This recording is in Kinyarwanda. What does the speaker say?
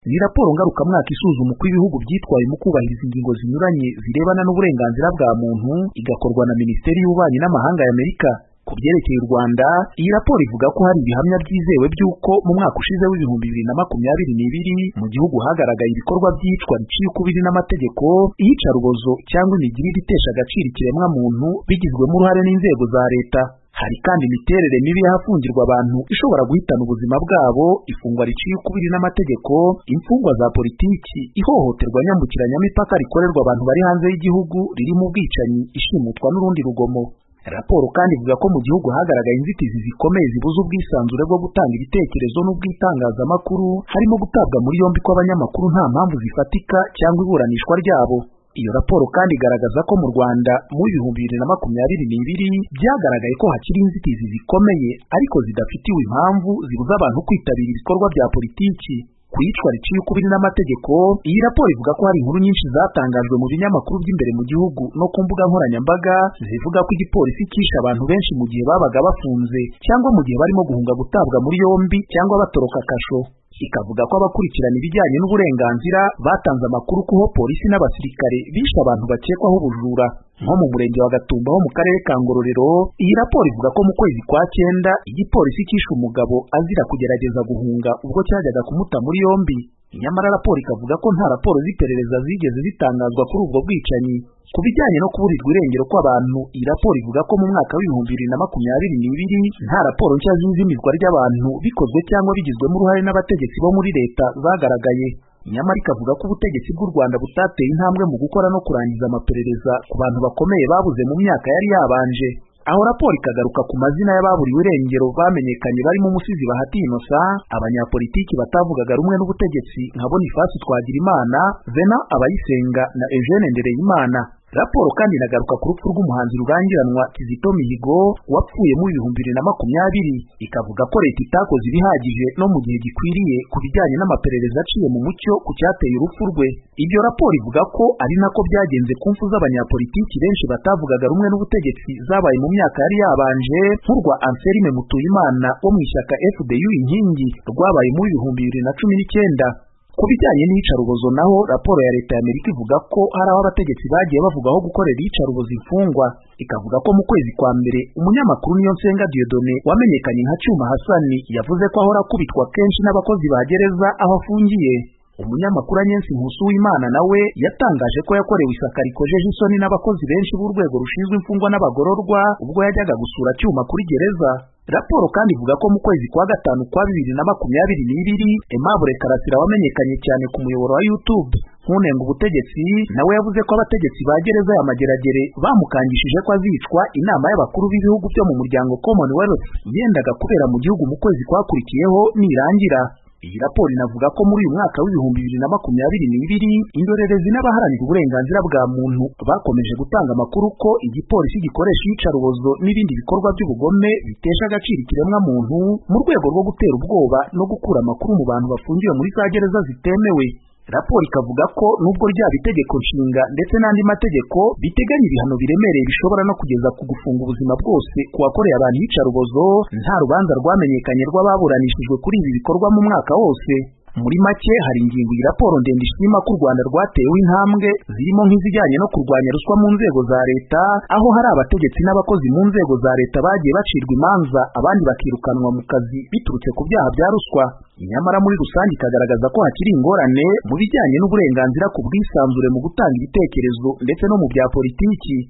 Ni raporo ngarukamwaka isuzuma uko ibihugu byitwaye mu kubahiriza ingingo zinyuranye zirebana n'uburenganzira bwa muntu, igakorwa na Minisiteri y'Ububanyi n'Amahanga ya Amerika. Ku byerekeye u Rwanda, iyi raporo ivuga ko hari ibihamya byizewe by'uko mu mwaka ushize w'2022 mu gihugu hagaragaye ibikorwa by'iyicwa riciye ukubiri n'amategeko, iyicarubozo cyangwa imigirire itesha agaciro ikiremwamuntu bigizwemo uruhare n'inzego za leta. Hari kandi imiterere mibi y'ahafungirwa abantu ishobora guhitana ubuzima bwabo, ifungwa riciye ukubiri n'amategeko, imfungwa za politiki, ihohoterwa nyambukiranyamipaka rikorerwa abantu bari hanze y'igihugu ririmo ubwicanyi, ishimutwa n'urundi rugomo. Raporo kandi ivuga ko mu gihugu hagaragaye inzitizi zikomeye zibuza ubwisanzure bwo gutanga ibitekerezo n'ubwitangazamakuru, harimo gutabwa muri yombi kw'abanyamakuru nta mpamvu zifatika cyangwa iburanishwa ryabo. Iyo raporo kandi igaragaza ko mu Rwanda mu 2022 byagaragaye ko hakiri inzitizi zikomeye ariko zidafitiwe impamvu zibuza abantu kwitabira ibikorwa bya politiki. Kwicwa riciye ukubiri n'amategeko, iyi raporo ivuga ko hari inkuru nyinshi zatangajwe mu binyamakuru by'imbere mu gihugu no ku mbuga nkoranyambaga zivuga ko igipolisi cyishe abantu benshi mu gihe babaga bafunze cyangwa mu gihe barimo guhunga gutabwa muri yombi cyangwa batoroka kasho. Ikavuga ko abakurikirana ibijyanye n'uburenganzira batanze amakuru ko polisi n'abasirikare bishe abantu bakekwaho ubujura nko mu murenge wa Gatumba ho mu karere ka Ngororero. Iyi raporo ivuga ko mu kwezi kwa 9 igipolisi cyishe umugabo azira kugerageza guhunga ubwo cyajyaga kumuta muri yombi. Nyamara raporo ikavuga ko nta raporo z'iperereza zigeze zitangazwa kuri ubwo bwicanyi. Ku bijyanye no kuburirwa irengero kw'abantu, iyi raporo ivuga ko mu mwaka w'2022 nta raporo nshya z'izimizwa ry'abantu bikozwe cyangwa bigizwemo uruhare n'abategetsi bo muri leta zagaragaye. Nyamara ikavuga ko ubutegetsi bw'u Rwanda butateye intambwe mu gukora no kurangiza amaperereza ku bantu bakomeye babuze mu myaka yari yabanje. Aho raporo ikagaruka ku mazina y'ababuriwe irengero bamenyekanye barimo umusizi Bahati Innocent, abanyapolitiki batavugaga rumwe n'ubutegetsi nka Boniface Twagirimana, Venant Abayisenga na Eugene Ndereyimana. Raporo kandi inagaruka ku rupfu rw'umuhanzi rurangiranwa Kizito Mihigo wapfuye mu 2020, ikavuga ko leta itakoze ibihagije no mu gihe gikwiriye ku bijyanye n'amaperereza aciye mu mucyo ku cyateye urupfu rwe. Ibyo raporo ivuga ko ari nako byagenze ku mfu z'abanyapolitiki benshi batavugaga rumwe n'ubutegetsi zabaye mu myaka yari yabanje, nk'urwa Anselme Mutuyimana wo mu ishyaka FDU Inkingi rwabaye mu 2019. Ku bijyanye n'iyicarubozo naho, raporo ya leta ya Amerika ivuga ko hari aho abategetsi bagiye bavugaho gukorera iyicarubozo imfungwa. Ikavuga ko mu kwezi kwa mbere umunyamakuru Niyonsenga Dieudonné wamenyekanye nka Cyuma Hassan yavuze ko ahora akubitwa kenshi n'abakozi ba gereza aho afungiye. Umunyamakuru Anyensi Nkusuwimana nawe yatangaje ko yakorewe isaka rikojeje isoni n'abakozi benshi b'urwego rushinzwe imfungwa n'abagororwa ubwo yajyaga gusura Cyuma kuri gereza. Raporo kandi ivuga ko mu kwezi kwa 5 kwa 2022 Aimable Karasira wamenyekanye cyane ku muyoboro wa YouTube nkunenga ubutegetsi nawe yavuze ko abategetsi ba gereza ya Mageragere bamukangishije ko azicwa inama y'abakuru b'ibihugu byo mu muryango Commonwealth yendaga kubera mu gihugu mu kwezi kwakurikiyeho nirangira. Iyi raporo inavuga ko muri uyu mwaka w'2022 indorerezi n'abaharanira uburenganzira bwa muntu bakomeje gutanga amakuru ko igipolisi gikoresha iyicarubozo n'ibindi bikorwa by'ubugome bitesha agaciro ikiremwamuntu mu rwego rwo gutera ubwoba no gukura amakuru mu bantu bafungiwe muri za gereza zitemewe. Raporo ikavuga ko nubwo ryaba itegeko nshinga ndetse n'andi mategeko biteganya ibihano biremereye bishobora no kugeza ku gufunga ubuzima bwose ku wakoreye abantu iyicarubozo, nta rubanza rwamenyekanye rw'ababuranishijwe kuri ibi bikorwa mu mwaka wose. Muri make, hari ingingo iyi raporo ndende ishima ko u Rwanda rwatewe intambwe zirimo nk'izijyanye no kurwanya ruswa mu nzego za leta, aho hari abategetsi n'abakozi mu nzego za leta bagiye bacirwa imanza abandi bakirukanwa mu kazi biturutse ku byaha bya ruswa. Nyamara muri rusange ikagaragaza ko hakiri ingorane mu bijyanye n'uburenganzira ku bwisanzure mu gutanga ibitekerezo ndetse no mu bya politiki.